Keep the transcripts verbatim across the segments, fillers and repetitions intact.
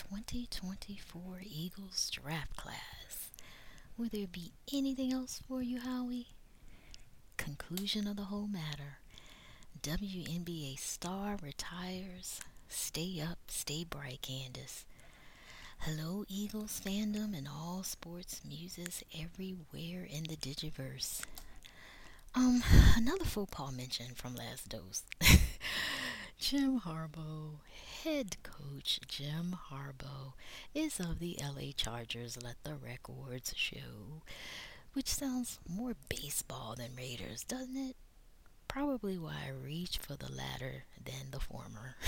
twenty twenty-four Eagles draft class. Will there be anything else for you, Howie? Conclusion of the whole matter. W N B A star retires. Stay up, stay bright, Candace. Hello, Eagles fandom and all sports muses everywhere in the Digiverse. Um, Another football mention from last dose. Jim Harbaugh, head coach Jim Harbaugh, is of the L A Chargers, let the records show. Which sounds more baseball than Raiders, doesn't it? Probably why I reach for the latter than the former.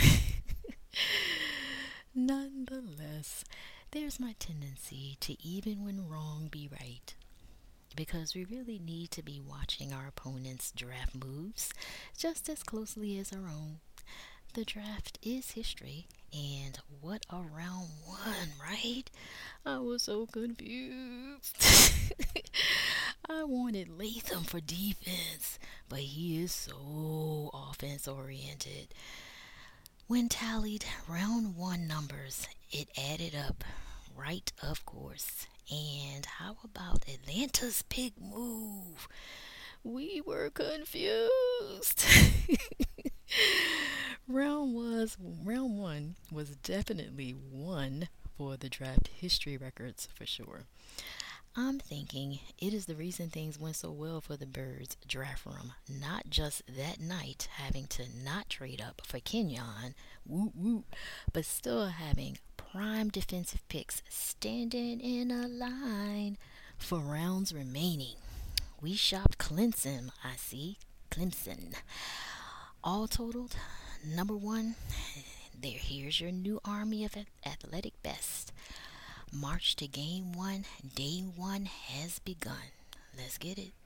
Nonetheless, there's my tendency to even when wrong be right. Because we really need to be watching our opponents' draft moves just as closely as our own. The draft is history, and what a round one, right? I was so confused. I wanted Latham for defense, but he is so offense oriented. When tallied round one numbers, it added up, right, of course. And how about Atlanta's big move? We were confused. round was round one was definitely one for the draft history records for sure. I'm thinking it is the reason things went so well for the Birds draft room. Not just that night having to not trade up for Kenyon, woo woo, but still having prime defensive picks standing in a line for rounds remaining. We shopped Clemson, I see. Clemson. All totaled, number one, there here's your new army of athletic best. March to game one, day one has begun. Let's get it.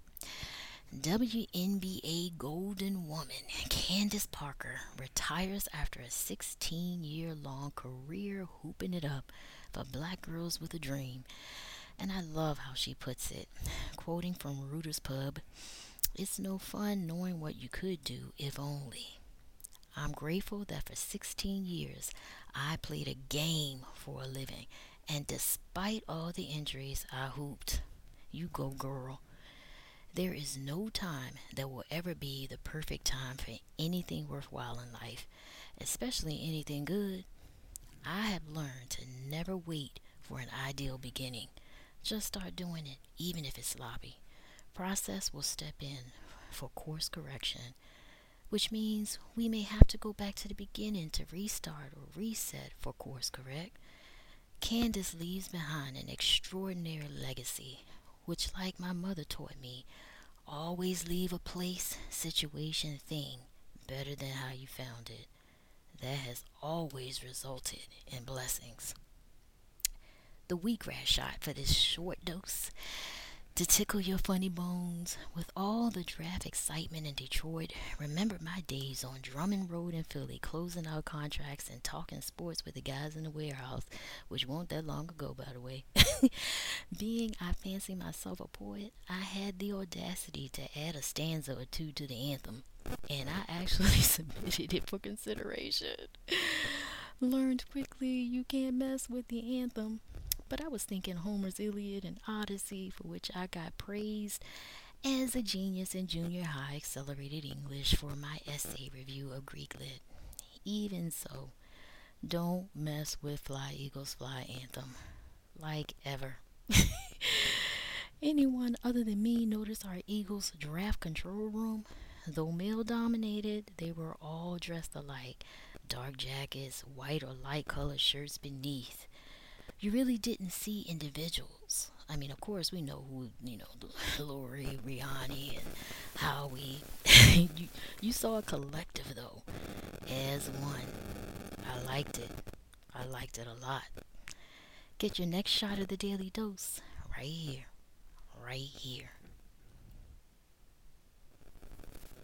W N B A Golden Woman Candace Parker retires after a sixteen year long career hooping it up for black girls with a dream. And I love how she puts it. Quoting from Rooter's Pub, it's no fun knowing what you could do if only. I'm grateful that for sixteen years I played a game for a living, and despite all the injuries, I hooped. You go, girl. There is no time that will ever be the perfect time for anything worthwhile in life, especially anything good. I have learned to never wait for an ideal beginning. Just start doing it, even if it's sloppy. Process will step in for course correction, which means we may have to go back to the beginning to restart or reset for course correct. Candace leaves behind an extraordinary legacy, which, like my mother taught me, always leave a place, situation, thing better than how you found it. That has always resulted in blessings. The wheatgrass shot for this short dose to tickle your funny bones. With all the draft excitement in Detroit, remember my days on Drummond Road in Philly, closing out contracts and talking sports with the guys in the warehouse, which won't that long ago, by the way. Being I fancy myself a poet, I had the audacity to add a stanza or two to the anthem, and I actually submitted it for consideration. Learned quickly you can't mess with the anthem. But I was thinking Homer's Iliad and Odyssey, for which I got praised as a genius in junior high accelerated English for my essay review of Greek lit. Even so, don't mess with Fly Eagles Fly anthem. Like ever. Anyone other than me noticed our Eagles draft control room? Though male dominated, they were all dressed alike. Dark jackets, white or light colored shirts beneath. You really didn't see individuals. I mean, of course, we know who, you know, Lori, Rihanna, and Howie. you, you saw a collective, though, as one. I liked it. I liked it a lot. Get your next shot of the daily dose right here, right here.